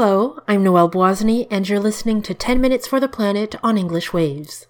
Hello, I'm Noelle Boisny, and you're listening to 10 Minutes for the Planet on English Waves.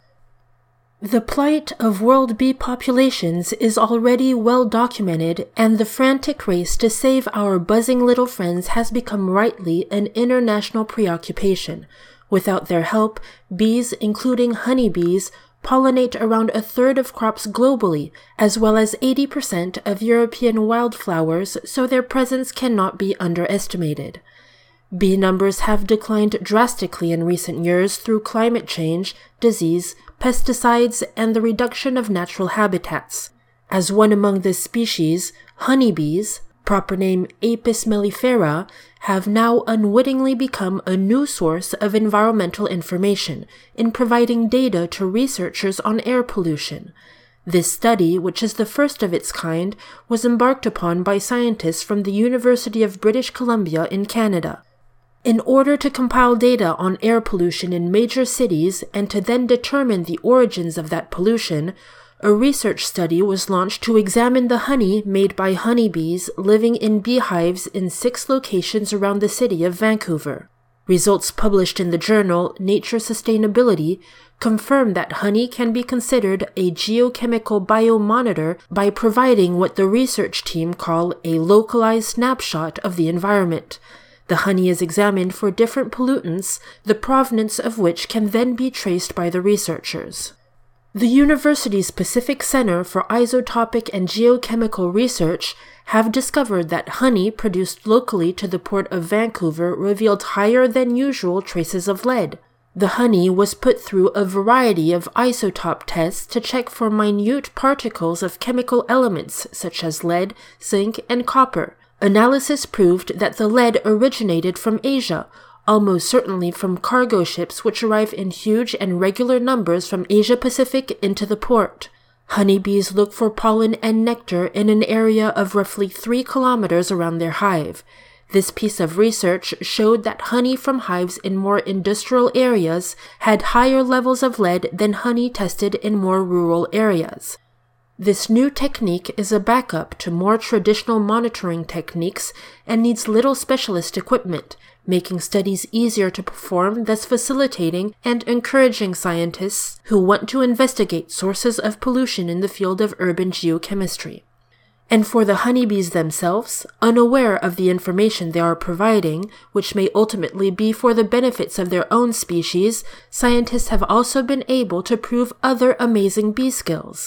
The plight of world bee populations is already well documented, and the frantic race to save our buzzing little friends has become rightly an international preoccupation. Without their help, bees, including honeybees, pollinate around a third of crops globally, as well as 80% of European wildflowers, so their presence cannot be underestimated. Bee numbers have declined drastically in recent years through climate change, disease, pesticides, and the reduction of natural habitats. As one among the species, honeybees, proper name Apis mellifera, have now unwittingly become a new source of environmental information in providing data to researchers on air pollution. This study, which is the first of its kind, was embarked upon by scientists from the University of British Columbia in Canada. In order to compile data on air pollution in major cities and to then determine the origins of that pollution, a research study was launched to examine the honey made by honeybees living in beehives in 6 locations around the city of Vancouver. Results published in the journal Nature Sustainability confirm that honey can be considered a geochemical biomonitor by providing what the research team call a localized snapshot of the environment. The honey is examined for different pollutants, the provenance of which can then be traced by the researchers. The university's Pacific Center for Isotopic and Geochemical Research have discovered that honey produced locally to the port of Vancouver revealed higher than usual traces of lead. The honey was put through a variety of isotope tests to check for minute particles of chemical elements such as lead, zinc, and copper. Analysis proved that the lead originated from Asia, almost certainly from cargo ships which arrive in huge and regular numbers from Asia-Pacific into the port. Honeybees look for pollen and nectar in an area of roughly 3 kilometers around their hive. This piece of research showed that honey from hives in more industrial areas had higher levels of lead than honey tested in more rural areas. This new technique is a backup to more traditional monitoring techniques and needs little specialist equipment, making studies easier to perform, thus facilitating and encouraging scientists who want to investigate sources of pollution in the field of urban geochemistry. And for the honeybees themselves, unaware of the information they are providing, which may ultimately be for the benefits of their own species, scientists have also been able to prove other amazing bee skills.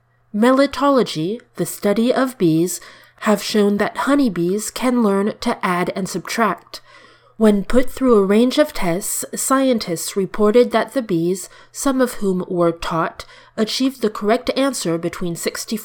Melittology, the study of bees, have shown that honeybees can learn to add and subtract. When put through a range of tests, scientists reported that the bees, some of whom were taught, achieved the correct answer between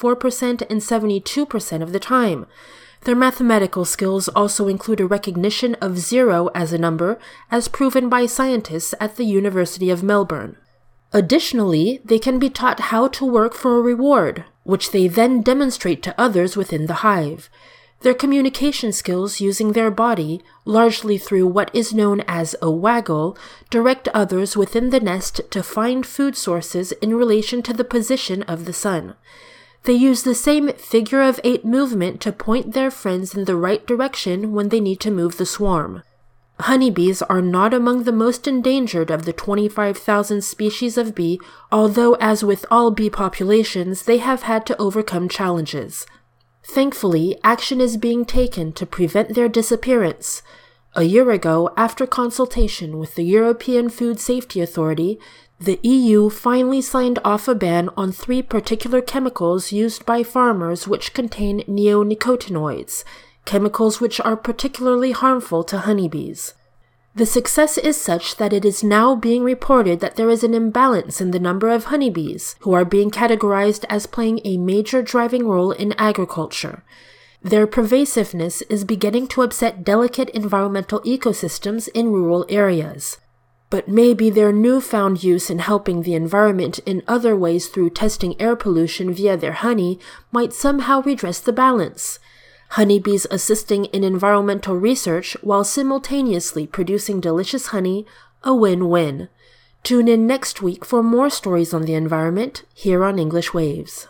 64% and 72% of the time. Their mathematical skills also include a recognition of 0 as a number, as proven by scientists at the University of Melbourne. Additionally, they can be taught how to work for a reward, which they then demonstrate to others within the hive. Their communication skills using their body, largely through what is known as a waggle, direct others within the nest to find food sources in relation to the position of the sun. They use the same figure-of-8 movement to point their friends in the right direction when they need to move the swarm. Honeybees are not among the most endangered of the 25,000 species of bee, although as with all bee populations, they have had to overcome challenges. Thankfully, action is being taken to prevent their disappearance. A year ago, after consultation with the European Food Safety Authority, the EU finally signed off a ban on 3 particular chemicals used by farmers which contain neonicotinoids, chemicals which are particularly harmful to honeybees. The success is such that it is now being reported that there is an imbalance in the number of honeybees, who are being categorized as playing a major driving role in agriculture. Their pervasiveness is beginning to upset delicate environmental ecosystems in rural areas. But maybe their newfound use in helping the environment in other ways through testing air pollution via their honey might somehow redress the balance. Honeybees assisting in environmental research while simultaneously producing delicious honey, a win-win. Tune in next week for more stories on the environment here on English Waves.